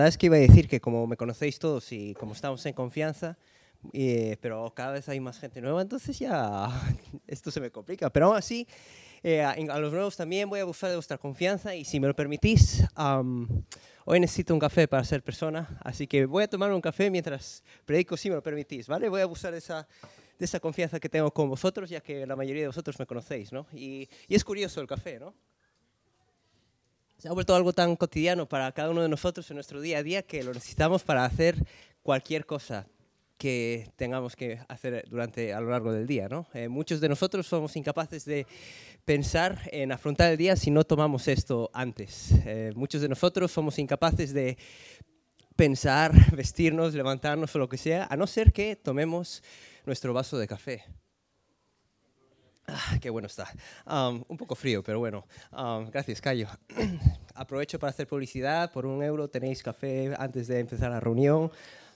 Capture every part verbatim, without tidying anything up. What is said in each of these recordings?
La verdad es que iba a decir que como me conocéis todos y como estamos en confianza, eh, pero cada vez hay más gente nueva, entonces ya esto se me complica. Pero aún así, eh, a, a los nuevos también voy a abusar de vuestra confianza y si me lo permitís, um, hoy necesito un café para ser persona, así que voy a tomar un café mientras predico, si me lo permitís, ¿vale? Voy a abusar de esa, de esa confianza que tengo con vosotros, ya que la mayoría de vosotros me conocéis, ¿no? Y, y es curioso el café, ¿no? Se ha vuelto algo tan cotidiano para cada uno de nosotros en nuestro día a día que lo necesitamos para hacer cualquier cosa que tengamos que hacer durante, a lo largo del día, ¿no? Eh, muchos de nosotros somos incapaces de pensar en afrontar el día si no tomamos esto antes. Eh, muchos de nosotros somos incapaces de pensar, vestirnos, levantarnos o lo que sea, a no ser que tomemos nuestro vaso de café. Ah, qué bueno está. Um, un poco frío, pero bueno. Um, gracias, Cayo. Aprovecho para hacer publicidad. Por un euro tenéis café antes de empezar la reunión.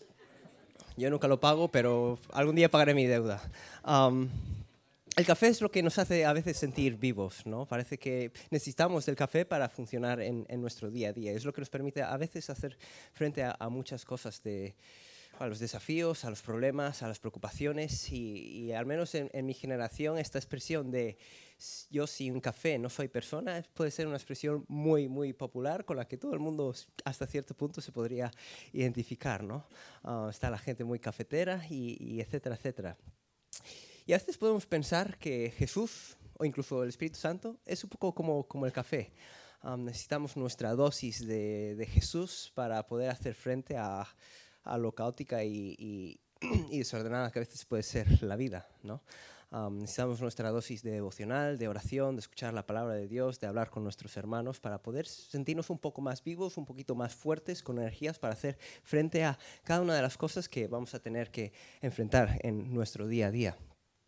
Yo nunca lo pago, pero algún día pagaré mi deuda. Um, el café es lo que nos hace a veces sentir vivos, ¿no? Parece que necesitamos del café para funcionar en, en nuestro día a día. Es lo que nos permite a veces hacer frente a, a muchas cosas de... a los desafíos, a los problemas, a las preocupaciones y, y al menos en, en mi generación esta expresión de yo sin un café no soy persona puede ser una expresión muy, muy popular con la que todo el mundo hasta cierto punto se podría identificar, ¿no? Uh, está la gente muy cafetera y, y etcétera, etcétera. Y a veces podemos pensar que Jesús o incluso el Espíritu Santo es un poco como, como el café. Um, necesitamos nuestra dosis de, de Jesús para poder hacer frente a a lo caótica y, y, y desordenada que a veces puede ser la vida, ¿no? Um, necesitamos nuestra dosis de devocional, de oración, de escuchar la palabra de Dios, de hablar con nuestros hermanos para poder sentirnos un poco más vivos, un poquito más fuertes, con energías para hacer frente a cada una de las cosas que vamos a tener que enfrentar en nuestro día a día.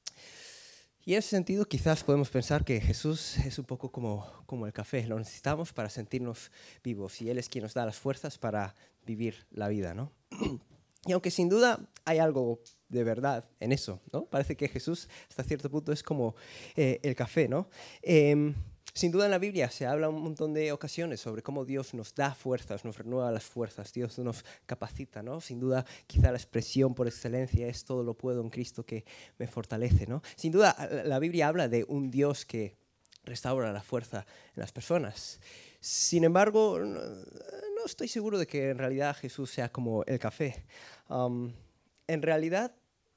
Y en ese sentido quizás podemos pensar que Jesús es un poco como, como el café, lo necesitamos para sentirnos vivos y Él es quien nos da las fuerzas para vivir la vida, ¿no? Y aunque sin duda hay algo de verdad en eso, ¿no? Parece que Jesús hasta cierto punto es como eh, el café, ¿no? Eh, sin duda en la Biblia se habla un montón de ocasiones sobre cómo Dios nos da fuerzas, nos renueva las fuerzas, Dios nos capacita, ¿no? Sin duda quizá la expresión por excelencia es todo lo puedo en Cristo que me fortalece, ¿no? Sin duda la Biblia habla de un Dios que restaura la fuerza en las personas. Sin embargo, no, no estoy seguro de que en realidad Jesús sea como el café. Um, en realidad,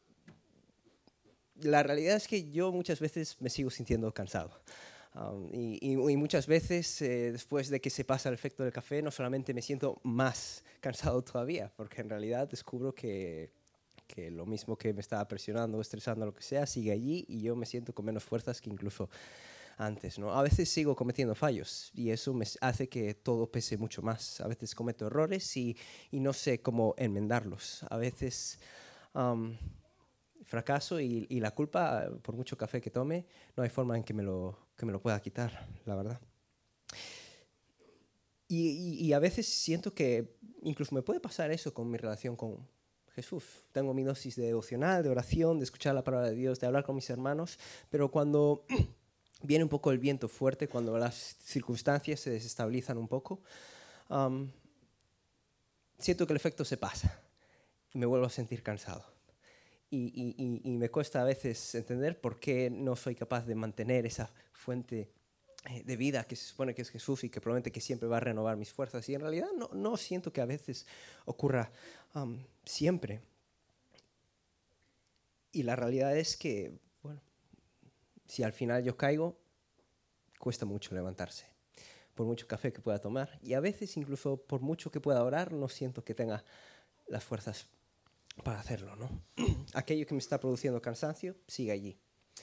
la realidad es que yo muchas veces me sigo sintiendo cansado. Um, y, y, y muchas veces, eh, después de que se pasa el efecto del café, no solamente me siento más cansado todavía, porque en realidad descubro que, que lo mismo que me estaba presionando, estresando, lo que sea, sigue allí y yo me siento con menos fuerzas que incluso antes, ¿no? A veces sigo cometiendo fallos y eso me hace que todo pese mucho más. A veces cometo errores y, y no sé cómo enmendarlos. A veces um, fracaso y, y la culpa, por mucho café que tome, no hay forma en que me lo, que me lo pueda quitar, la verdad. Y, y, y a veces siento que incluso me puede pasar eso con mi relación con Jesús. Tengo mi dosis de devocional, de oración, de escuchar la palabra de Dios, de hablar con mis hermanos, pero cuando viene un poco el viento fuerte, cuando las circunstancias se desestabilizan un poco, um, siento que el efecto se pasa y me vuelvo a sentir cansado. Y, y, y me cuesta a veces entender por qué no soy capaz de mantener esa fuente de vida que se supone que es Jesús y que promete que siempre va a renovar mis fuerzas. Y en realidad no, no siento que a veces ocurra um, siempre. Y la realidad es que, bueno, si al final yo caigo, cuesta mucho levantarse, por mucho café que pueda tomar. Y a veces, incluso por mucho que pueda orar, no siento que tenga las fuerzas para hacerlo, ¿no? Aquello que me está produciendo cansancio sigue allí.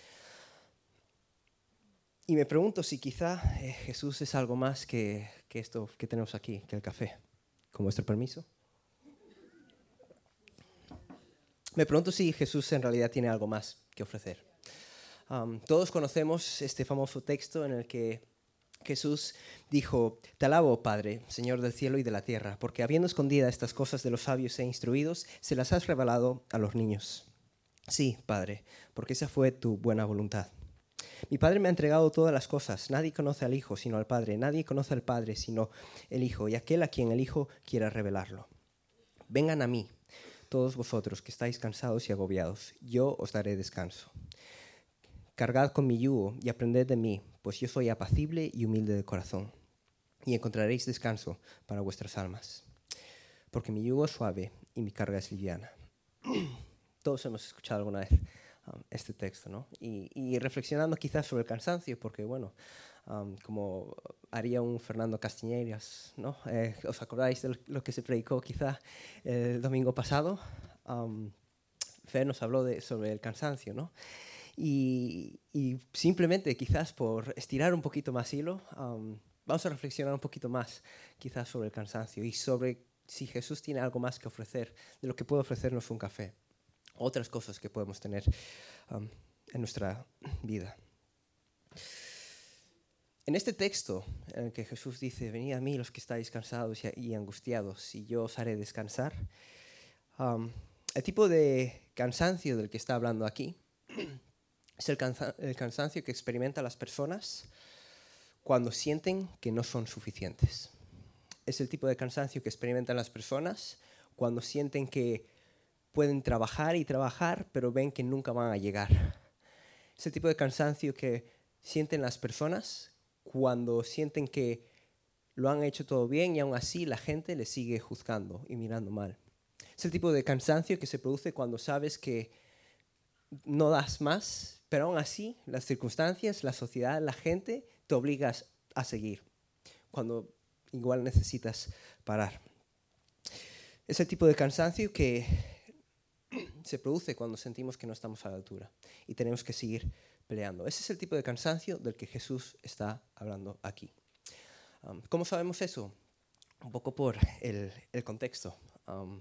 Y me pregunto si quizá eh, Jesús es algo más que, que esto que tenemos aquí, que el café. ¿Con vuestro permiso? Me pregunto si Jesús en realidad tiene algo más que ofrecer. Um, todos conocemos este famoso texto en el que Jesús dijo: Te alabo, Padre, Señor del cielo y de la tierra, porque habiendo escondido estas cosas de los sabios e instruidos, se las has revelado a los niños. Sí, Padre, porque esa fue tu buena voluntad. Mi Padre me ha entregado todas las cosas. Nadie conoce al Hijo sino al Padre. Nadie conoce al Padre sino el Hijo y aquel a quien el Hijo quiera revelarlo. Vengan a mí, todos vosotros que estáis cansados y agobiados. Yo os daré descanso. Cargad con mi yugo y aprended de mí, pues yo soy apacible y humilde de corazón, y encontraréis descanso para vuestras almas. Porque mi yugo es suave y mi carga es liviana. Todos hemos escuchado alguna vez um, este texto, ¿no? Y, y reflexionando quizás sobre el cansancio, porque bueno, um, como haría un Fernando Castiñeiras, ¿no? Eh, ¿Os acordáis de lo que se predicó quizá el domingo pasado? Um, Fer nos habló de, sobre el cansancio, ¿no? Y, y simplemente quizás por estirar un poquito más hilo, um, vamos a reflexionar un poquito más quizás sobre el cansancio y sobre si Jesús tiene algo más que ofrecer de lo que puede ofrecernos un café, otras cosas que podemos tener um, en nuestra vida. En este texto en el que Jesús dice, venid a mí los que estáis cansados y, y angustiados y yo os haré descansar, um, el tipo de cansancio del que está hablando aquí es el, cansa- el cansancio que experimentan las personas cuando sienten que no son suficientes. Es el tipo de cansancio que experimentan las personas cuando sienten que pueden trabajar y trabajar, pero ven que nunca van a llegar. Es el tipo de cansancio que sienten las personas cuando sienten que lo han hecho todo bien y aún así la gente les sigue juzgando y mirando mal. Es el tipo de cansancio que se produce cuando sabes que no das más, pero aún así las circunstancias, la sociedad, la gente te obligas a seguir cuando igual necesitas parar. Es el tipo de cansancio que se produce cuando sentimos que no estamos a la altura y tenemos que seguir peleando. Ese es el tipo de cansancio del que Jesús está hablando aquí. Um, ¿Cómo sabemos eso? Un poco por el, el contexto. Um,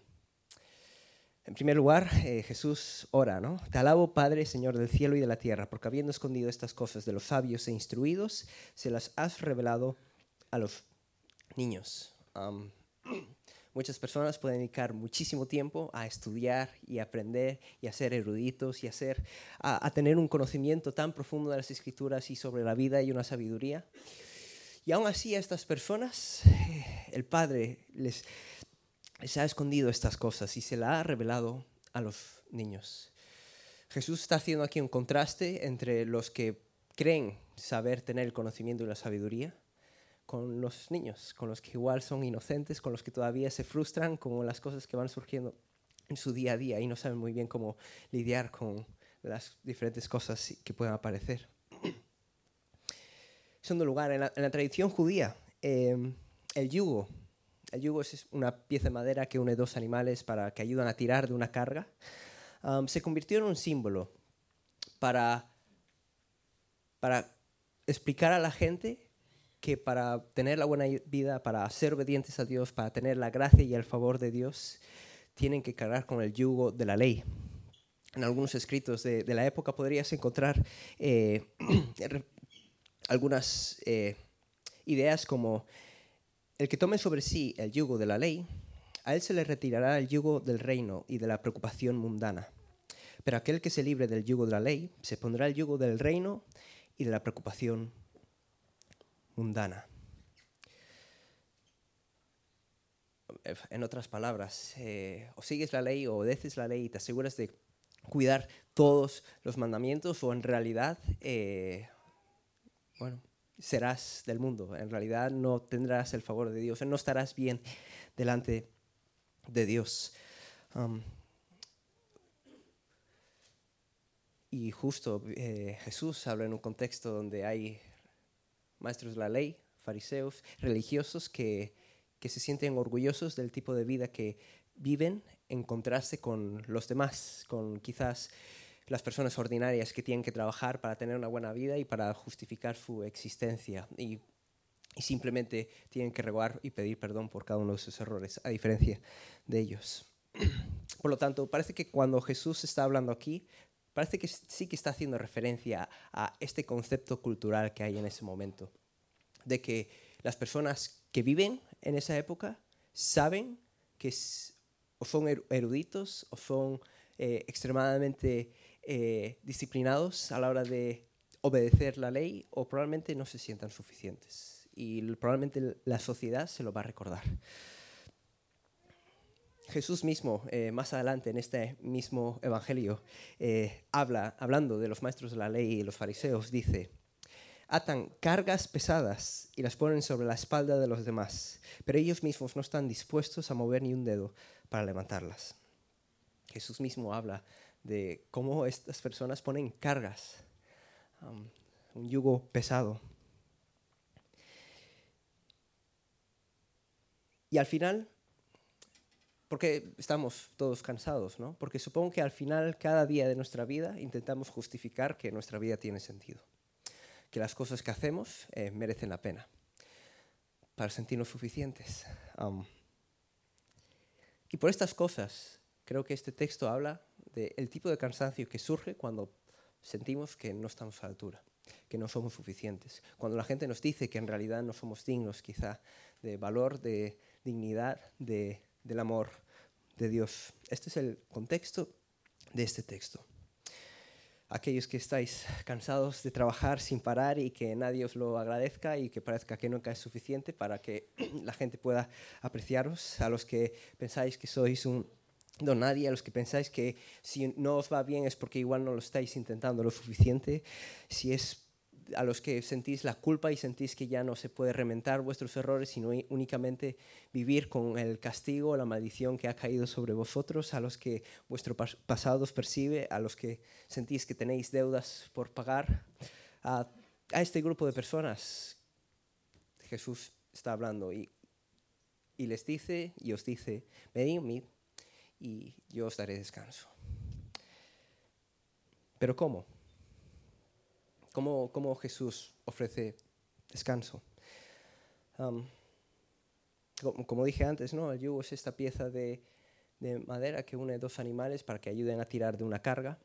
En primer lugar, eh, Jesús ora, ¿no? Te alabo, Padre, Señor del cielo y de la tierra, porque habiendo escondido estas cosas de los sabios e instruidos, se las has revelado a los niños. Um, muchas personas pueden dedicar muchísimo tiempo a estudiar y aprender y a ser eruditos y a, ser, a, a tener un conocimiento tan profundo de las Escrituras y sobre la vida y una sabiduría. Y aún así a estas personas, eh, el Padre les... se ha escondido estas cosas y se la ha revelado a los niños. Jesús está haciendo aquí un contraste entre los que creen saber tener el conocimiento y la sabiduría con los niños, con los que igual son inocentes, con los que todavía se frustran con las cosas que van surgiendo en su día a día y no saben muy bien cómo lidiar con las diferentes cosas que puedan aparecer. Segundo lugar, en la, en la tradición judía, eh, el yugo El yugo es una pieza de madera que une dos animales para que ayudan a tirar de una carga. Um, se convirtió en un símbolo para, para explicar a la gente que para tener la buena vida, para ser obedientes a Dios, para tener la gracia y el favor de Dios, tienen que cargar con el yugo de la ley. En algunos escritos de, de la época podrías encontrar eh, algunas eh, ideas como: el que tome sobre sí el yugo de la ley, a él se le retirará el yugo del reino y de la preocupación mundana. Pero aquel que se libre del yugo de la ley, se pondrá el yugo del reino y de la preocupación mundana. En otras palabras, eh, o sigues la ley o obedeces la ley y te aseguras de cuidar todos los mandamientos, o en realidad, eh, bueno, serás del mundo. En realidad no tendrás el favor de Dios, no estarás bien delante de Dios. Um, y justo eh, Jesús habla en un contexto donde hay maestros de la ley, fariseos, religiosos que, que se sienten orgullosos del tipo de vida que viven en contraste con los demás, con quizás las personas ordinarias que tienen que trabajar para tener una buena vida y para justificar su existencia. Y Y simplemente tienen que rogar y pedir perdón por cada uno de sus errores, a diferencia de ellos. Por lo tanto, parece que cuando Jesús está hablando aquí, parece que sí que está haciendo referencia a este concepto cultural que hay en ese momento, de que las personas que viven en esa época saben que o son eruditos o son eh, extremadamente eh, disciplinados a la hora de obedecer la ley o probablemente no se sientan suficientes. Y probablemente la sociedad se lo va a recordar. Jesús mismo, eh, más adelante en este mismo evangelio, eh, habla, hablando de los maestros de la ley y los fariseos, dice: atan cargas pesadas y las ponen sobre la espalda de los demás, pero ellos mismos no están dispuestos a mover ni un dedo para levantarlas. Jesús mismo habla de cómo estas personas ponen cargas, um, un yugo pesado. Y al final, porque estamos todos cansados, ¿no? Porque supongo que al final, cada día de nuestra vida, intentamos justificar que nuestra vida tiene sentido, que las cosas que hacemos eh, merecen la pena, para sentirnos suficientes. Um, y por estas cosas, creo que este texto habla del tipo de cansancio que surge cuando sentimos que no estamos a la altura, que no somos suficientes. Cuando la gente nos dice que en realidad no somos dignos, quizá, de valor, de dignidad, de, del amor de Dios. Este es el contexto de este texto. Aquellos que estáis cansados de trabajar sin parar y que nadie os lo agradezca y que parezca que nunca es suficiente para que la gente pueda apreciaros, a los que pensáis que sois un don nadie, a los que pensáis que si no os va bien es porque igual no lo estáis intentando lo suficiente, si es a los que sentís la culpa y sentís que ya no se puede remendar vuestros errores, sino únicamente vivir con el castigo, la maldición que ha caído sobre vosotros, a los que vuestro pas- pasado os percibe, a los que sentís que tenéis deudas por pagar, a, a este grupo de personas Jesús está hablando y, y les dice y os dice: venid a mí y yo os daré descanso. ¿Pero cómo? ¿Cómo, cómo Jesús ofrece descanso? Um, como, como dije antes, ¿no? El yugo es esta pieza de, de madera que une dos animales para que ayuden a tirar de una carga.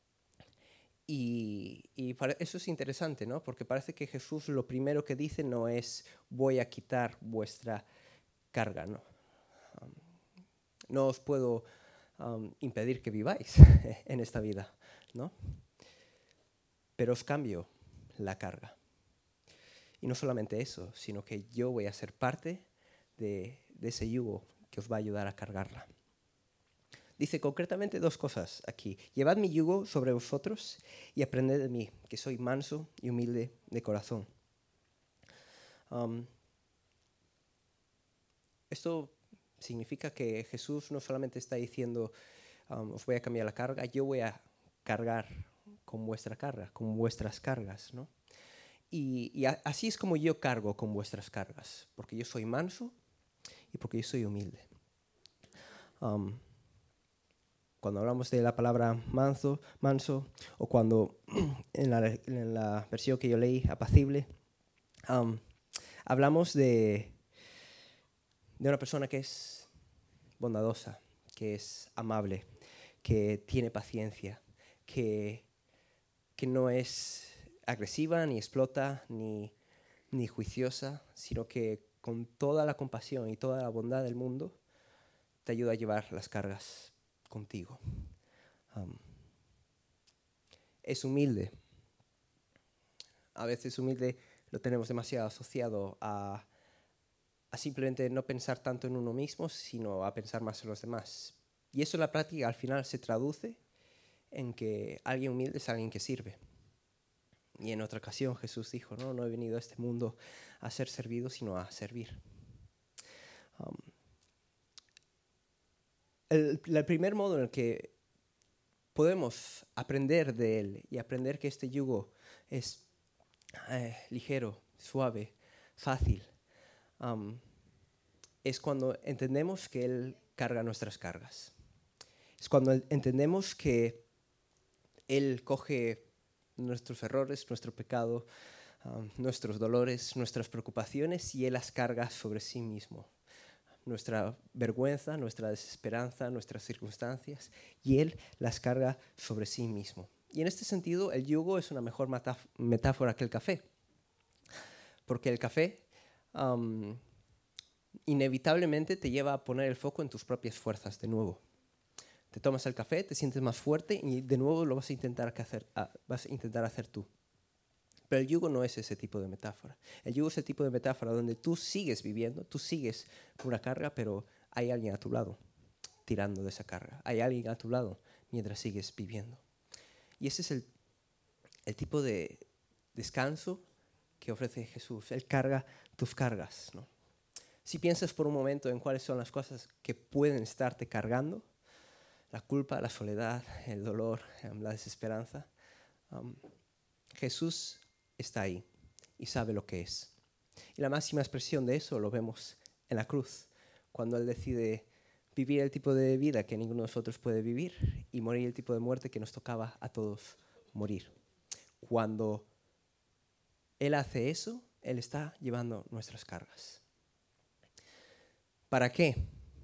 Y, y para, eso es interesante, ¿no? Porque parece que Jesús lo primero que dice no es: voy a quitar vuestra carga, ¿no? Um, no os puedo um, impedir que viváis en esta vida, ¿no? Pero os cambio la carga. Y no solamente eso, sino que yo voy a ser parte de, de ese yugo que os va a ayudar a cargarla. Dice concretamente dos cosas aquí: llevad mi yugo sobre vosotros y aprended de mí, que soy manso y humilde de corazón. Um, esto significa que Jesús no solamente está diciendo: um, os voy a cambiar la carga, yo voy a cargar con vuestra carga, con vuestras cargas, ¿no? Y, y a, así es como yo cargo con vuestras cargas, porque yo soy manso y porque yo soy humilde. Um, cuando hablamos de la palabra manso, manso o cuando en la, en la versión que yo leí, apacible, um, hablamos de, de una persona que es bondadosa, que es amable, que tiene paciencia, que, que no es agresiva, ni explota, ni, ni juiciosa, sino que con toda la compasión y toda la bondad del mundo te ayuda a llevar las cargas contigo. Um, es humilde. A veces humilde lo tenemos demasiado asociado a, a simplemente no pensar tanto en uno mismo, sino a pensar más en los demás. Y eso en la práctica al final se traduce en que alguien humilde es alguien que sirve. Y en otra ocasión Jesús dijo: no, no he venido a este mundo a ser servido, sino a servir. Um, el, el primer modo en el que podemos aprender de él y aprender que este yugo es eh, ligero, suave, fácil, um, es cuando entendemos que él carga nuestras cargas. Es cuando entendemos que él coge nuestros errores, nuestro pecado, um, nuestros dolores, nuestras preocupaciones, y él las carga sobre sí mismo. Nuestra vergüenza, nuestra desesperanza, nuestras circunstancias, y él las carga sobre sí mismo. Y en este sentido, el yugo es una mejor metáfora que el café, porque el café um, inevitablemente te lleva a poner el foco en tus propias fuerzas de nuevo. Te tomas el café, te sientes más fuerte y de nuevo lo vas a intentar hacer, vas a intentar hacer tú. Pero el yugo no es ese tipo de metáfora. El yugo es el tipo de metáfora donde tú sigues viviendo, tú sigues con una carga, pero hay alguien a tu lado tirando de esa carga. Hay alguien a tu lado mientras sigues viviendo. Y ese es el, el tipo de descanso que ofrece Jesús. Él carga tus cargas, ¿no? Si piensas por un momento en cuáles son las cosas que pueden estarte cargando, la culpa, la soledad, el dolor, la desesperanza, um, Jesús está ahí y sabe lo que es. Y la máxima expresión de eso lo vemos en la cruz, cuando Él decide vivir el tipo de vida que ninguno de nosotros puede vivir y morir el tipo de muerte que nos tocaba a todos morir. Cuando Él hace eso, Él está llevando nuestras cargas. ¿Para qué?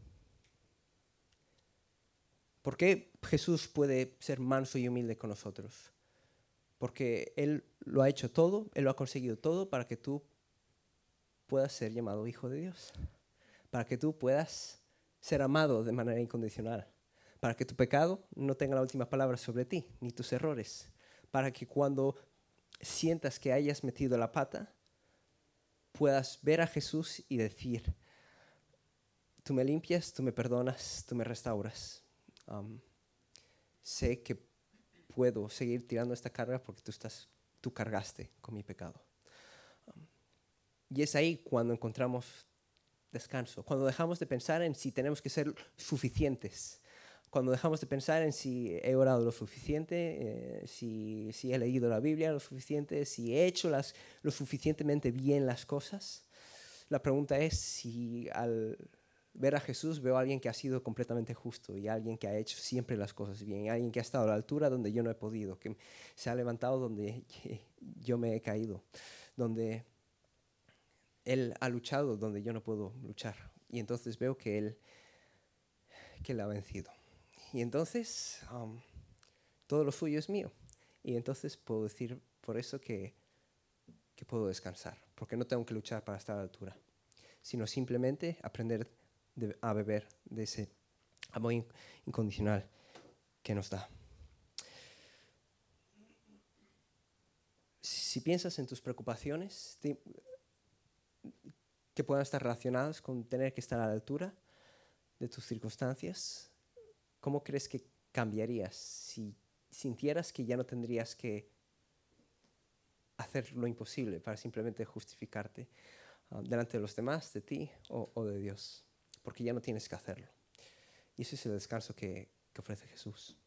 ¿Por qué Jesús puede ser manso y humilde con nosotros? Porque Él lo ha hecho todo, Él lo ha conseguido todo para que tú puedas ser llamado hijo de Dios. Para que tú puedas ser amado de manera incondicional. Para que tu pecado no tenga la última palabra sobre ti, ni tus errores. Para que cuando sientas que hayas metido la pata, puedas ver a Jesús y decir: tú me limpias, tú me perdonas, tú me restauras. Um, sé que puedo seguir tirando esta carga porque tú, estás, tú cargaste con mi pecado. Um, y es ahí cuando encontramos descanso, cuando dejamos de pensar en si tenemos que ser suficientes, cuando dejamos de pensar en si he orado lo suficiente, eh, si, si he leído la Biblia lo suficiente, si he hecho las, lo suficientemente bien las cosas. La pregunta es si al ver a Jesús veo a alguien que ha sido completamente justo y a alguien que ha hecho siempre las cosas bien, y a alguien que ha estado a la altura donde yo no he podido, que se ha levantado donde yo me he caído, donde Él ha luchado donde yo no puedo luchar. Y entonces veo que Él, que él ha vencido. Y entonces um, todo lo suyo es mío. Y entonces puedo decir por eso que, que puedo descansar, porque no tengo que luchar para estar a la altura, sino simplemente aprender de, a beber de ese amor incondicional que nos da. Si piensas en tus preocupaciones te, que puedan estar relacionadas con tener que estar a la altura de tus circunstancias, ¿cómo crees que cambiarías si sintieras que ya no tendrías que hacer lo imposible para simplemente justificarte uh, delante de los demás, de ti o, o de Dios? Porque ya no tienes que hacerlo. Y ese es el descanso que, que ofrece Jesús.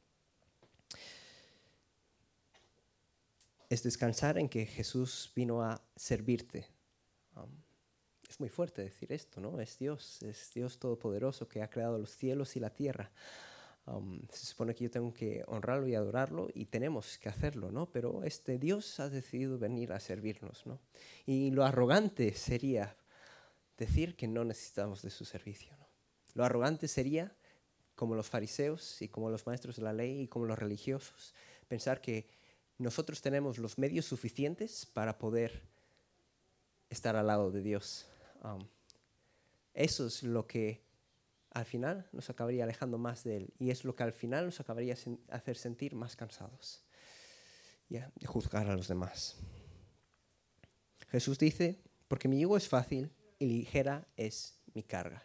Es descansar en que Jesús vino a servirte. Um, es muy fuerte decir esto, ¿no? Es Dios, es Dios todopoderoso que ha creado los cielos y la tierra. Um, se supone que yo tengo que honrarlo y adorarlo y tenemos que hacerlo, ¿no? Pero este Dios ha decidido venir a servirnos, ¿no? Y lo arrogante sería decir que no necesitamos de su servicio, ¿no? Lo arrogante sería, como los fariseos y como los maestros de la ley y como los religiosos, pensar que nosotros tenemos los medios suficientes para poder estar al lado de Dios. Um, eso es lo que al final nos acabaría alejando más de Él, y es lo que al final nos acabaría sen- hacer sentir más cansados, ¿ya? De juzgar a los demás. Jesús dice: porque mi yugo es fácil y ligera es mi carga.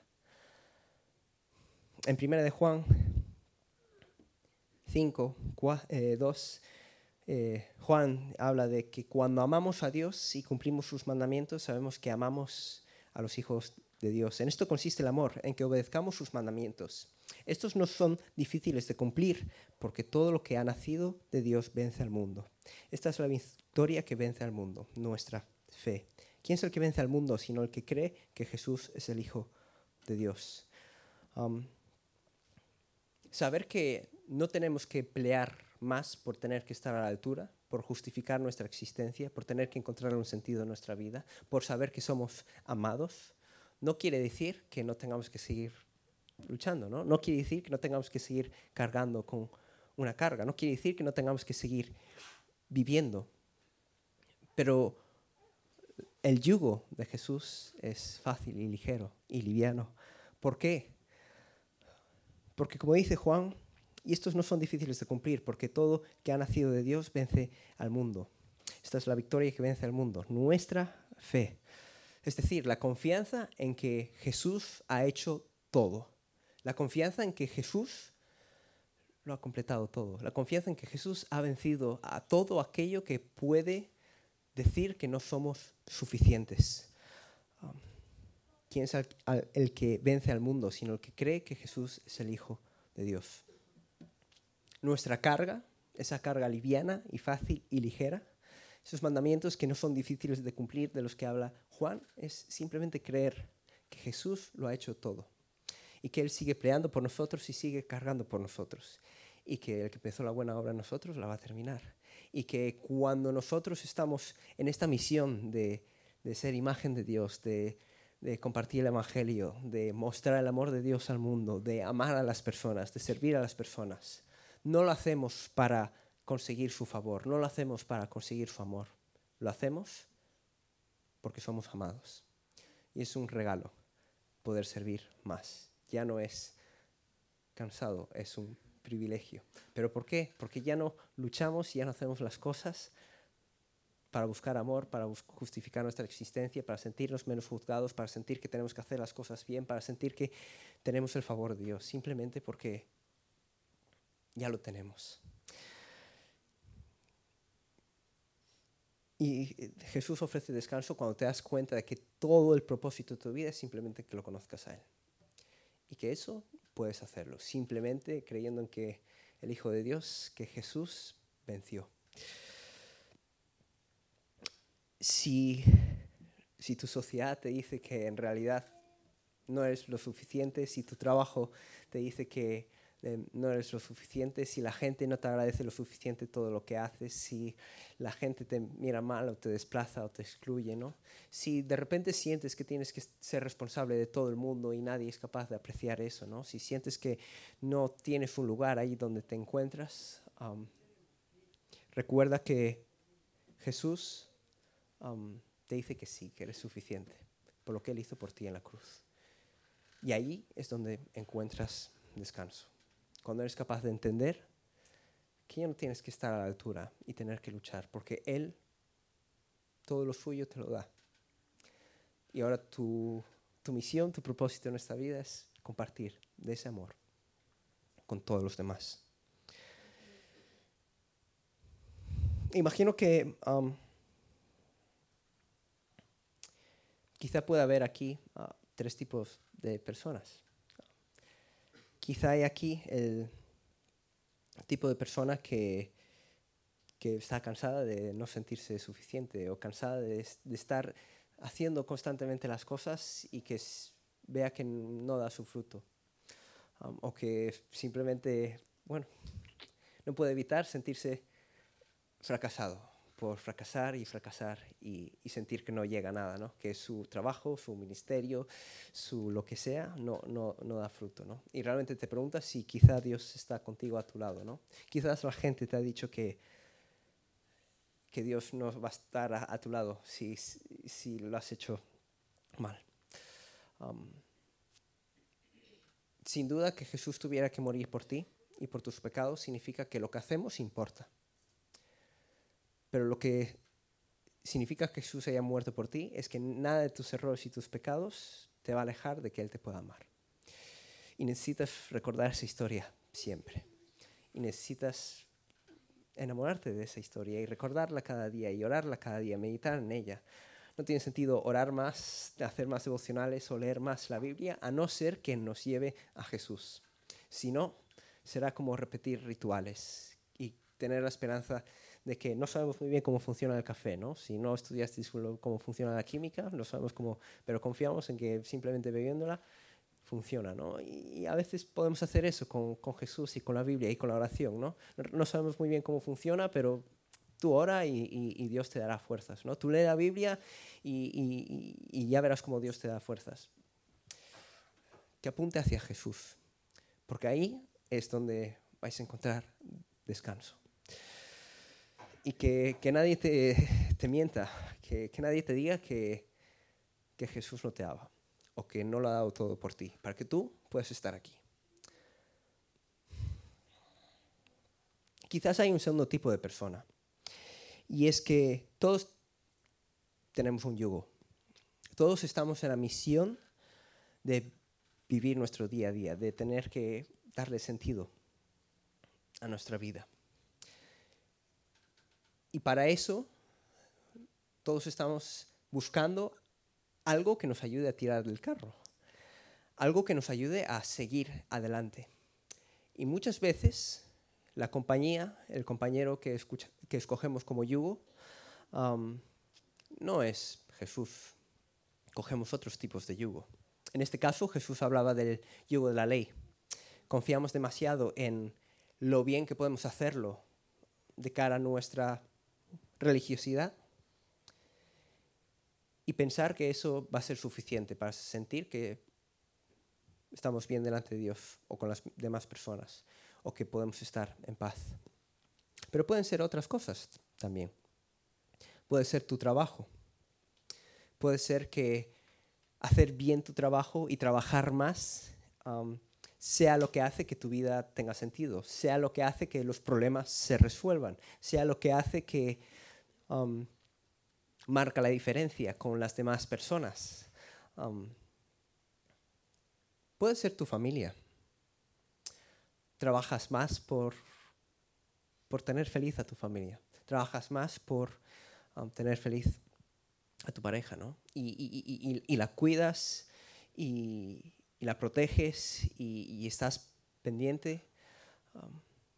En primera de Juan cinco, dos, eh, Juan habla de que cuando amamos a Dios y cumplimos sus mandamientos, sabemos que amamos a los hijos de Dios. En esto consiste el amor, en que obedezcamos sus mandamientos. Estos no son difíciles de cumplir, porque todo lo que ha nacido de Dios vence al mundo. Esta es la victoria que vence al mundo, nuestra fe. ¿Quién es el que vence al mundo sino el que cree que Jesús es el Hijo de Dios? Um, saber que no tenemos que pelear más por tener que estar a la altura, por justificar nuestra existencia, por tener que encontrar un sentido en nuestra vida, por saber que somos amados, no quiere decir que no tengamos que seguir luchando, ¿no? No quiere decir que no tengamos que seguir cargando con una carga, no quiere decir que no tengamos que seguir viviendo. Pero el yugo de Jesús es fácil y ligero y liviano. ¿Por qué? Porque como dice Juan, y estos no son difíciles de cumplir, porque todo que ha nacido de Dios vence al mundo. Esta es la victoria que vence al mundo, nuestra fe. Es decir, la confianza en que Jesús ha hecho todo. La confianza en que Jesús lo ha completado todo. La confianza en que Jesús ha vencido a todo aquello que puede decir que no somos suficientes. Um, ¿Quién es el, el que vence al mundo, sino el que cree que Jesús es el Hijo de Dios? Nuestra carga, esa carga liviana y fácil y ligera, esos mandamientos que no son difíciles de cumplir, de los que habla Juan, es simplemente creer que Jesús lo ha hecho todo y que Él sigue peleando por nosotros y sigue cargando por nosotros y que el que empezó la buena obra en nosotros la va a terminar y que cuando nosotros estamos en esta misión de, de ser imagen de Dios, de, de compartir el Evangelio, de mostrar el amor de Dios al mundo, de amar a las personas, de servir a las personas, no lo hacemos para conseguir su favor, no lo hacemos para conseguir su amor. Lo hacemos porque somos amados. Y es un regalo poder servir más. Ya no es cansado, es un privilegio. ¿Pero por qué? Porque ya no luchamos y ya no hacemos las cosas para buscar amor, para bus- justificar nuestra existencia, para sentirnos menos juzgados, para sentir que tenemos que hacer las cosas bien, para sentir que tenemos el favor de Dios, simplemente porque ya lo tenemos. Y Jesús ofrece descanso cuando te das cuenta de que todo el propósito de tu vida es simplemente que lo conozcas a Él. Y que eso puedes hacerlo, simplemente creyendo en que el Hijo de Dios, que Jesús venció. Si, si tu sociedad te dice que en realidad no eres lo suficiente, si tu trabajo te dice que eh, no eres lo suficiente, si la gente no te agradece lo suficiente todo lo que haces, si la gente te mira mal o te desplaza o te excluye, ¿no? Si de repente sientes que tienes que ser responsable de todo el mundo y nadie es capaz de apreciar eso, ¿no? Si sientes que no tienes un lugar ahí donde te encuentras, um, recuerda que Jesús um, te dice que sí, que eres suficiente por lo que Él hizo por ti en la cruz. Y ahí es donde encuentras descanso. Cuando eres capaz de entender que ya no tienes que estar a la altura y tener que luchar, porque Él todo lo suyo te lo da. Y ahora tu, tu misión, tu propósito en esta vida es compartir de ese amor con todos los demás. Imagino que um, quizá pueda haber aquí uh, tres tipos de personas. Quizá hay aquí el tipo de persona que, que está cansada de no sentirse suficiente o cansada de, de estar haciendo constantemente las cosas y que vea que no da su fruto. Um, o que simplemente, bueno, no puede evitar sentirse fracasado por fracasar y fracasar y, y sentir que no llega a nada, ¿no? Que su trabajo, su ministerio, su lo que sea, no, no, no da fruto, ¿no? Y realmente te preguntas si quizá Dios está contigo a tu lado, ¿no? Quizás la gente te ha dicho que, que Dios no va a estar a, a tu lado si, si, si lo has hecho mal. Um, sin duda que Jesús tuviera que morir por ti y por tus pecados significa que lo que hacemos importa. Pero lo que significa que Jesús haya muerto por ti es que nada de tus errores y tus pecados te va a alejar de que Él te pueda amar. Y necesitas recordar esa historia siempre. Y necesitas enamorarte de esa historia y recordarla cada día y orarla cada día, meditar en ella. No tiene sentido orar más, hacer más devocionales o leer más la Biblia, a no ser que nos lleve a Jesús. Si no, será como repetir rituales y tener la esperanza de que no sabemos muy bien cómo funciona el café, ¿no? Si no estudiasteis cómo funciona la química, no sabemos cómo, pero confiamos en que simplemente bebiéndola funciona, ¿no? Y a veces podemos hacer eso con, con Jesús y con la Biblia y con la oración, ¿no? No sabemos muy bien cómo funciona, pero tú ora y, y, y Dios te dará fuerzas, ¿no? Tú lee la Biblia y, y, y ya verás cómo Dios te da fuerzas. Que apunte hacia Jesús, porque ahí es donde vais a encontrar descanso. Y que, que nadie te, te mienta, que, que nadie te diga que, que Jesús no te ama o que no lo ha dado todo por ti, para que tú puedas estar aquí. Quizás hay un segundo tipo de persona, Y es que todos tenemos un yugo. Todos estamos en la misión de vivir nuestro día a día, de tener que darle sentido a nuestra vida. Y para eso, todos estamos buscando algo que nos ayude a tirar del carro, algo que nos ayude a seguir adelante. Y muchas veces la compañía, el compañero que, escucha, que escogemos como yugo, um, no es Jesús. Cogemos otros tipos de yugo. En este caso, Jesús hablaba del yugo de la ley. Confiamos demasiado en lo bien que podemos hacerlo de cara a nuestra religiosidad y pensar que eso va a ser suficiente para sentir que estamos bien delante de Dios o con las demás personas o que podemos estar en paz. Pero pueden ser otras cosas también. Puede ser tu trabajo. Puede ser que hacer bien tu trabajo y trabajar más um, sea lo que hace que tu vida tenga sentido, sea lo que hace que los problemas se resuelvan, sea lo que hace que um, marca la diferencia con las demás personas. Um, puede ser tu familia. Trabajas más por, por tener feliz a tu familia. Trabajas más por um, tener feliz a tu pareja, ¿no? Y, y, y, y la cuidas y, y la proteges y, y estás pendiente. Um,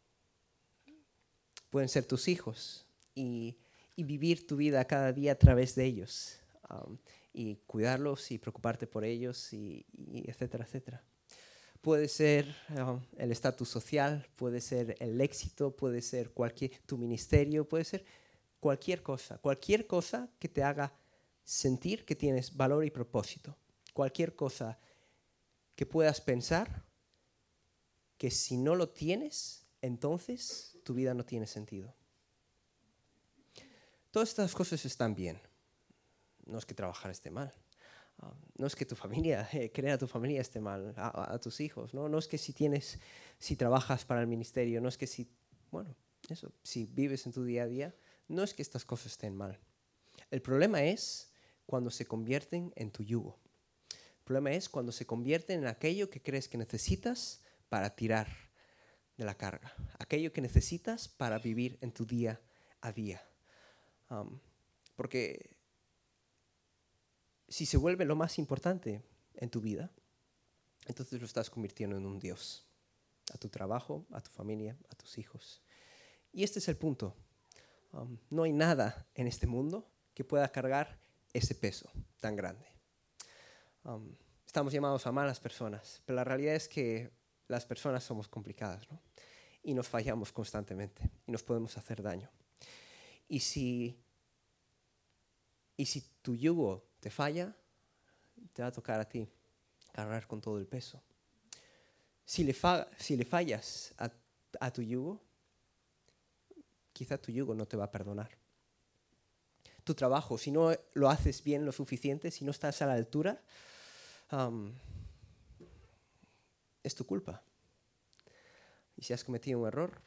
pueden ser tus hijos y, y vivir tu vida cada día a través de ellos um, y cuidarlos y preocuparte por ellos y, y etcétera, etcétera. Puede ser um, el estatus social, puede ser el éxito, puede ser cualquier, tu ministerio, puede ser cualquier cosa, cualquier cosa que te haga sentir que tienes valor y propósito. Cualquier cosa que puedas pensar que si no lo tienes, entonces tu vida no tiene sentido. Todas estas cosas están bien. No es que trabajar esté mal. Uh, no es que tu familia, eh, crear a tu familia esté mal, a, a, a tus hijos. ¿no? no es que si tienes, si trabajas para el ministerio, no es que si, bueno, eso, si vives en tu día a día, no es que estas cosas estén mal. El problema es cuando se convierten en tu yugo. El problema es cuando se convierten en aquello que crees que necesitas para tirar de la carga, aquello que necesitas para vivir en tu día a día. Um, porque si se vuelve lo más importante en tu vida, entonces lo estás convirtiendo en un Dios, a tu trabajo, a tu familia, a tus hijos. Y este es el punto. Um, no hay nada en este mundo que pueda cargar ese peso tan grande. Um, estamos llamados a amar a las personas, pero la realidad es que las personas somos complicadas, ¿no? Y nos fallamos constantemente y nos podemos hacer daño. Y si, y si tu yugo te falla, te va a tocar a ti cargar con todo el peso. Si le, fa- si le fallas a, a tu yugo, quizá tu yugo no te va a perdonar. Tu trabajo, si no lo haces bien lo suficiente, si no estás a la altura, um, es tu culpa. Y si has cometido un error,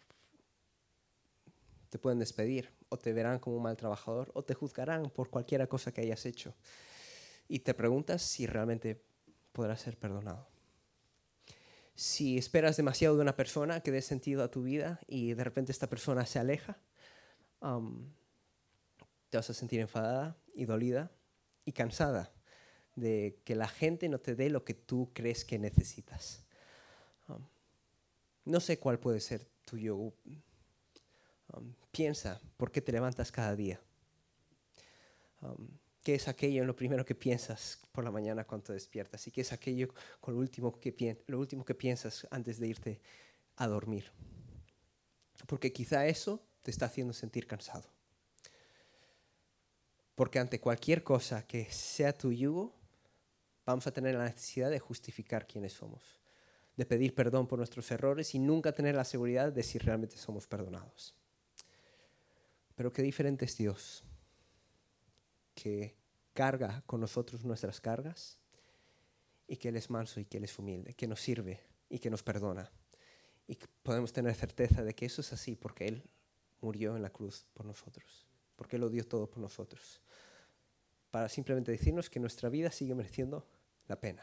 te pueden despedir, o te verán como un mal trabajador, o te juzgarán por cualquier cosa que hayas hecho. Y te preguntas si realmente podrás ser perdonado. Si esperas demasiado de una persona que dé sentido a tu vida y de repente esta persona se aleja, um, te vas a sentir enfadada y dolida y cansada de que la gente no te dé lo que tú crees que necesitas. Um, no sé cuál puede ser tuyo. Um, piensa por qué te levantas cada día. Um, ¿Qué es aquello en lo primero que piensas por la mañana cuando te despiertas? ¿Y qué es aquello con lo último que, pi- lo último que piensas antes de irte a dormir? Porque quizá eso te está haciendo sentir cansado. Porque ante cualquier cosa que sea tu yugo, vamos a tener la necesidad de justificar quiénes somos, de pedir perdón por nuestros errores y nunca tener la seguridad de si realmente somos perdonados. Pero qué diferente es Dios, que carga con nosotros nuestras cargas y que Él es manso y que Él es humilde, que nos sirve y que nos perdona. Y que podemos tener certeza de que eso es así porque Él murió en la cruz por nosotros. porque Él lo dio todo por nosotros, para simplemente decirnos que nuestra vida sigue mereciendo la pena.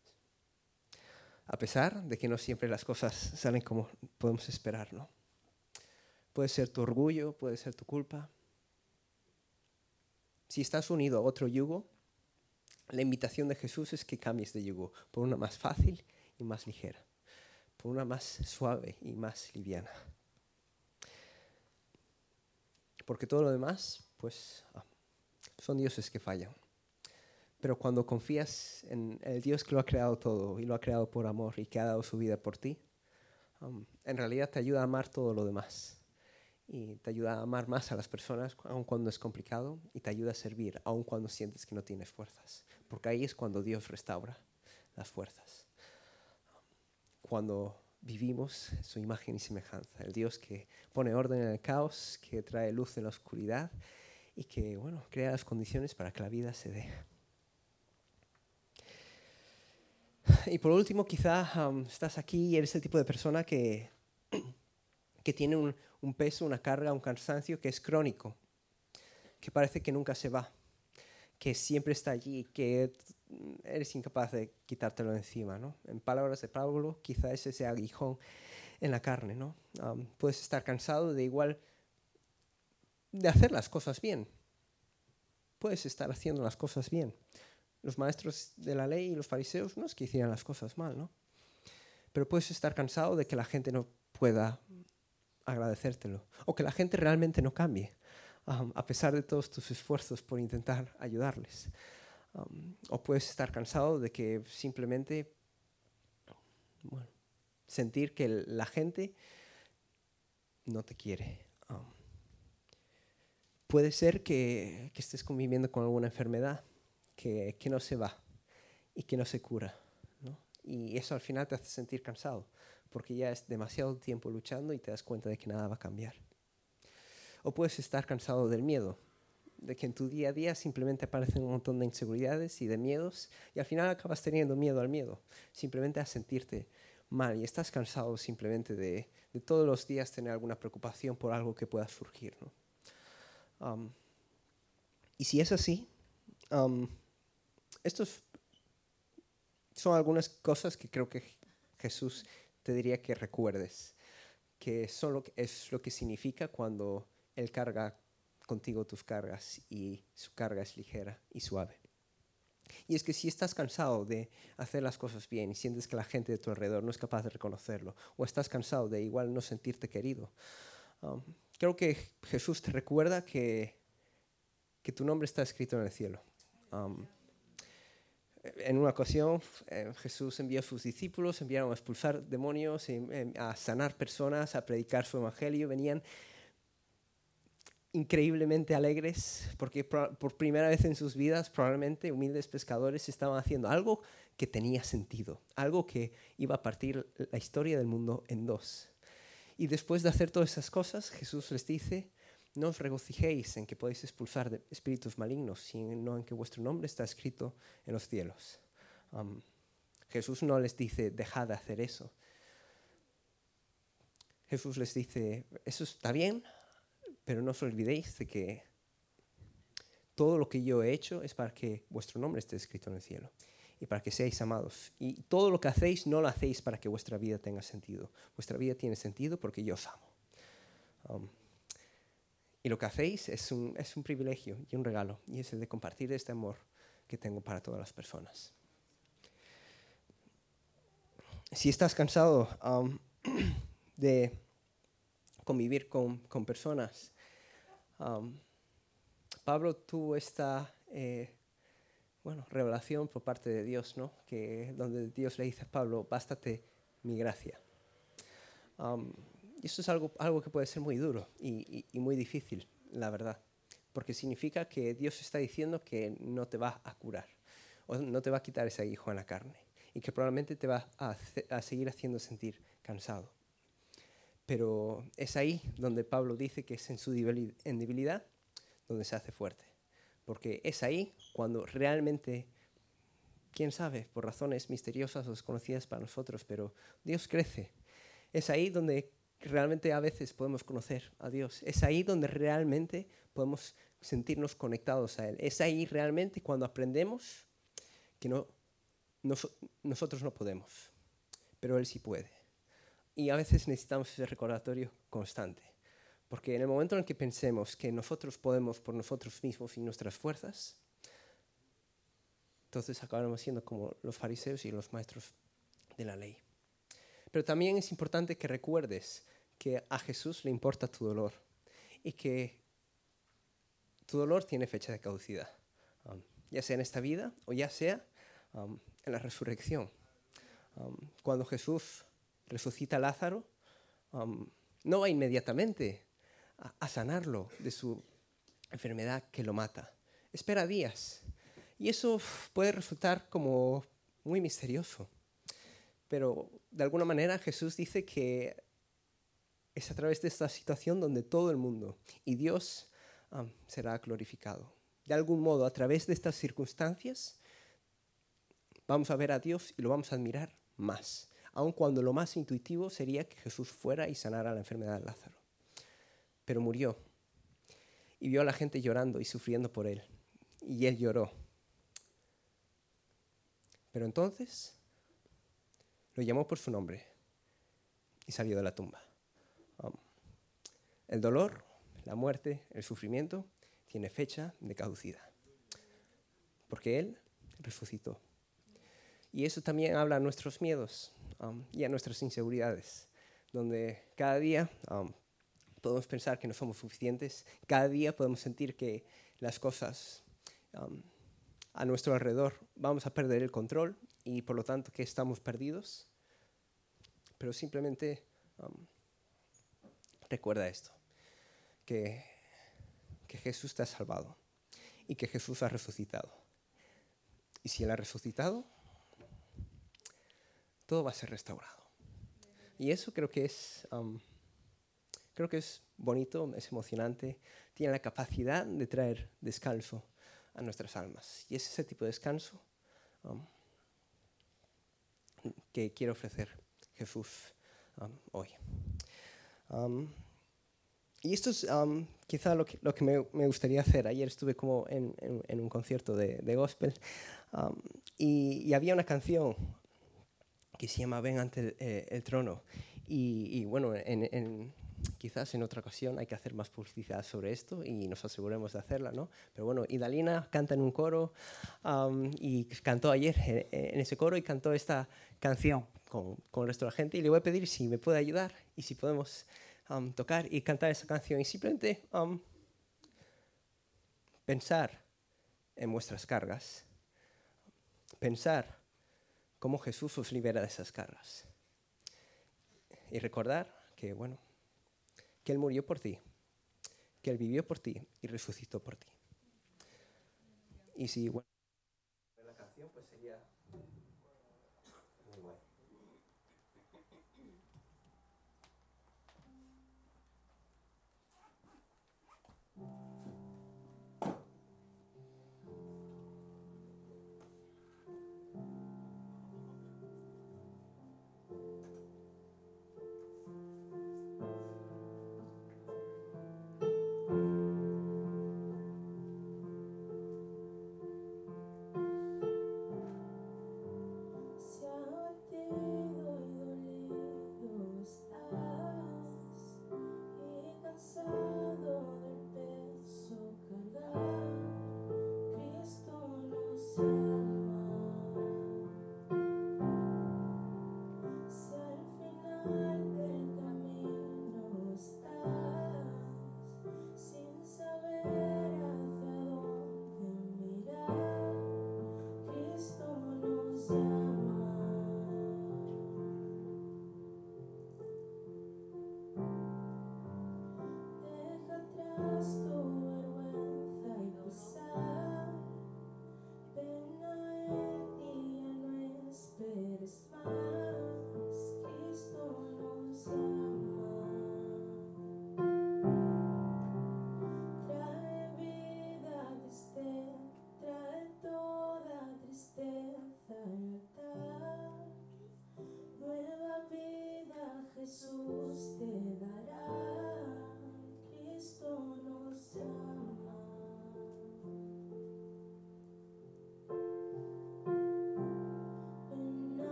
A pesar de que no siempre las cosas salen como podemos esperar, ¿no? Puede ser tu orgullo, puede ser tu culpa. Si estás unido a otro yugo, la invitación de Jesús es que cambies de yugo por una más fácil y más ligera, por una más suave y más liviana. Porque todo lo demás, pues, ah, son dioses que fallan. Pero cuando confías en el Dios que lo ha creado todo y lo ha creado por amor y que ha dado su vida por ti, um, en realidad te ayuda a amar todo lo demás. Y te ayuda a amar más a las personas aun cuando es complicado, y te ayuda a servir aun cuando sientes que no tienes fuerzas. Porque ahí es cuando Dios restaura las fuerzas. Cuando vivimos su imagen y semejanza. El Dios que pone orden en el caos, que trae luz en la oscuridad y que, bueno, crea las condiciones para que la vida se dé. Y por último, quizá um, estás aquí y eres el tipo de persona que, que tiene un, un peso, una carga, un cansancio que es crónico, que parece que nunca se va, que siempre está allí, que eres incapaz de quitártelo de encima, ¿no? En palabras de Pablo, quizá es ese aguijón en la carne, ¿no? Um, puedes estar cansado de igual de hacer las cosas bien. Puedes estar haciendo las cosas bien. Los maestros de la ley y los fariseos no es que hicieran las cosas mal, ¿no? Pero puedes estar cansado de que la gente no pueda agradecértelo, o que la gente realmente no cambie, um, a pesar de todos tus esfuerzos por intentar ayudarles. Um, o puedes estar cansado de que simplemente, bueno, sentir que la gente no te quiere. Um, puede ser que, que estés conviviendo con alguna enfermedad que, que no se va y que no se cura, ¿no? Y eso al final te hace sentir cansado, porque ya es demasiado tiempo luchando y te das cuenta de que nada va a cambiar. O puedes estar cansado del miedo, de que en tu día a día simplemente aparecen un montón de inseguridades y de miedos, y al final acabas teniendo miedo al miedo, simplemente a sentirte mal, y estás cansado simplemente de, de todos los días tener alguna preocupación por algo que pueda surgir, ¿no? Um, y si es así, um, estos son algunas cosas que creo que Jesús te diría que recuerdes, que son lo que es lo que significa cuando Él carga contigo tus cargas y su carga es ligera y suave. Y es que si estás cansado de hacer las cosas bien y sientes que la gente de tu alrededor no es capaz de reconocerlo, o estás cansado de igual no sentirte querido, um, creo que Jesús te recuerda que, que tu nombre está escrito en el cielo. Um, En una ocasión, eh, Jesús envió a sus discípulos, enviaron a expulsar demonios, eh, a sanar personas, a predicar su evangelio. Venían increíblemente alegres porque por, por primera vez en sus vidas, probablemente humildes pescadores estaban haciendo algo que tenía sentido, algo que iba a partir la historia del mundo en dos. Y después de hacer todas esas cosas, Jesús les dice: no os regocijéis en que podéis expulsar de espíritus malignos, sino en que vuestro nombre está escrito en los cielos. Um, Jesús no les dice, dejad de hacer eso. Jesús les dice, eso está bien, pero no os olvidéis de que todo lo que yo he hecho es para que vuestro nombre esté escrito en el cielo y para que seáis amados. Y todo lo que hacéis no lo hacéis para que vuestra vida tenga sentido. Vuestra vida tiene sentido porque yo os amo. Um, Y lo que hacéis es un, es un privilegio y un regalo, y es el de compartir este amor que tengo para todas las personas. Si estás cansado um, de convivir con, con personas, um, Pablo tuvo esta eh, bueno, revelación por parte de Dios, ¿no? Que, donde Dios le dice a Pablo, bástate mi gracia. Um, Y eso es algo, algo que puede ser muy duro y, y, y muy difícil, la verdad. Porque significa que Dios está diciendo que no te va a curar o no te va a quitar ese aguijón en la carne y que probablemente te va a, hacer, a seguir haciendo sentir cansado. Pero es ahí donde Pablo dice que es en su debilidad donde se hace fuerte. Porque es ahí cuando realmente, quién sabe, por razones misteriosas o desconocidas para nosotros, pero Dios crece. Es ahí donde que realmente a veces podemos conocer a Dios. Es ahí donde realmente podemos sentirnos conectados a Él. Es ahí realmente cuando aprendemos que no, nos, nosotros no podemos, pero Él sí puede. Y a veces necesitamos ese recordatorio constante. Porque en el momento en el que pensemos que nosotros podemos por nosotros mismos y nuestras fuerzas, entonces acabaremos siendo como los fariseos y los maestros de la ley. Pero también es importante que recuerdes que a Jesús le importa tu dolor y que tu dolor tiene fecha de caducidad, um, ya sea en esta vida o ya sea um, en la resurrección. Um, cuando Jesús resucita a Lázaro, um, no va inmediatamente a, a sanarlo de su enfermedad que lo mata. Espera días. Y eso puede resultar como muy misterioso. Pero de alguna manera Jesús dice que es a través de esta situación donde todo el mundo y Dios um, será glorificado. De algún modo, a través de estas circunstancias, vamos a ver a Dios y lo vamos a admirar más, aun cuando lo más intuitivo sería que Jesús fuera y sanara la enfermedad de Lázaro. Pero murió y vio a la gente llorando y sufriendo por él, y él lloró. Pero entonces lo llamó por su nombre y salió de la tumba. Um, el dolor, la muerte, el sufrimiento tiene fecha de caducidad, porque Él resucitó. Y eso también habla a nuestros miedos um, y a nuestras inseguridades, donde cada día um, podemos pensar que no somos suficientes, cada día podemos sentir que las cosas um, a nuestro alrededor vamos a perder el control y por lo tanto que estamos perdidos. Pero simplemente um, recuerda esto, que, que Jesús te ha salvado y que Jesús ha resucitado. Y si Él ha resucitado, todo va a ser restaurado. Y eso creo que es, um, creo que es bonito, es emocionante, tiene la capacidad de traer descanso a nuestras almas. Y es ese tipo de descanso um, que quiere ofrecer Jesús um, hoy. Um, y esto es um, quizá lo que, lo que me, me gustaría hacer. Ayer estuve como en, en, en un concierto de, de gospel um, y, y había una canción que se llama Ven ante el, eh, el trono. Y, y bueno, en, en, quizás en otra ocasión hay que hacer más publicidad sobre esto y nos aseguremos de hacerla, ¿no? Pero bueno, Idalina canta en un coro um, y cantó ayer en, en ese coro y cantó esta canción con, con el resto de la gente y le voy a pedir si me puede ayudar y si podemos um, tocar y cantar esa canción y simplemente um, pensar en vuestras cargas, pensar cómo Jesús os libera de esas cargas y recordar que, bueno, que Él murió por ti, que Él vivió por ti y resucitó por ti. Y si, bueno, la canción pues sería muy guay.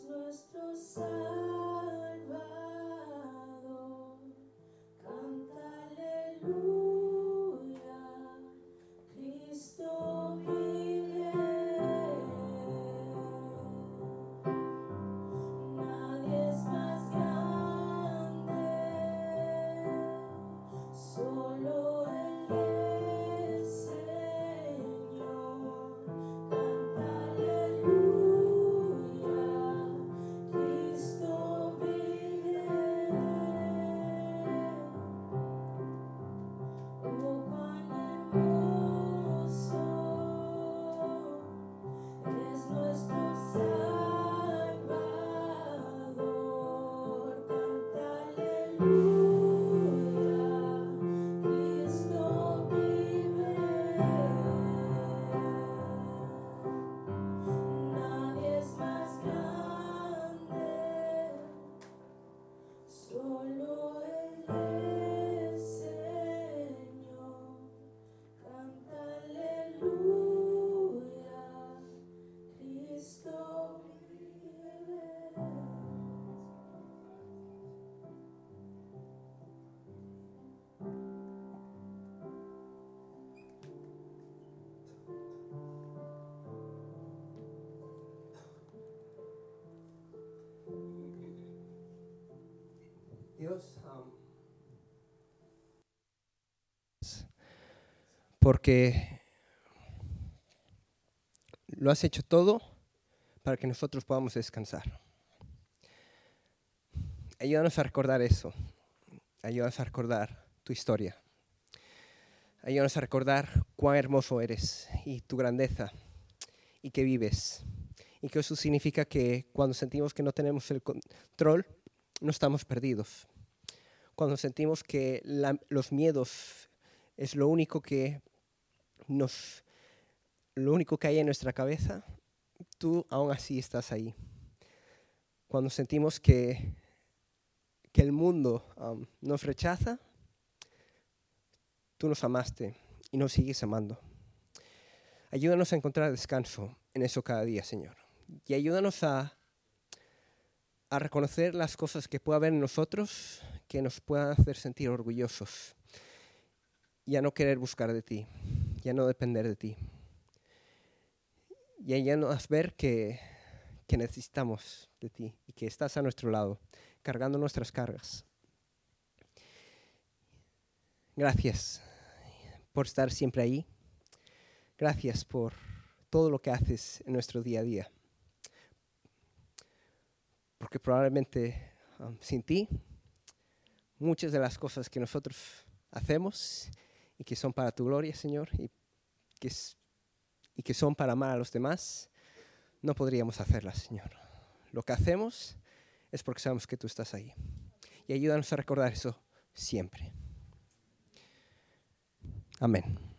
nuestro Salvador, canta aleluya, Cristo vive. Nadie es más grande, solo Él es Señor, canta aleluya, Cristo vive. Oh, cuán hermoso es nuestro Salvador, canta aleluya, Cristo vive. Nadie es más grande, solo Él es Señor, canta aleluya, Cristo vive. Dios, um, porque lo has hecho todo para que nosotros podamos descansar. Ayúdanos a recordar eso. Ayúdanos a recordar tu historia. Ayúdanos a recordar cuán hermoso eres y tu grandeza y que vives. Y que eso significa que cuando sentimos que no tenemos el control, no estamos perdidos. Cuando sentimos que la, los miedos es lo único que nos, lo único que hay en nuestra cabeza, tú aún así estás ahí. Cuando sentimos que, que el mundo um, nos rechaza, tú nos amaste y nos sigues amando. Ayúdanos a encontrar descanso en eso cada día, Señor. Y ayúdanos a, a reconocer las cosas que pueda haber en nosotros que nos puedan hacer sentir orgullosos y a no querer buscar de ti, y a no depender de ti. Y ayúdanos a ver que, que necesitamos de ti y que estás a nuestro lado, cargando nuestras cargas. Gracias por estar siempre ahí. Gracias por todo lo que haces en nuestro día a día. Porque probablemente um, sin ti, muchas de las cosas que nosotros hacemos y que son para tu gloria, Señor, y que, y que son para amar a los demás, no podríamos hacerlas, Señor. Lo que hacemos es porque sabemos que tú estás ahí. Y ayúdanos a recordar eso siempre. Amén.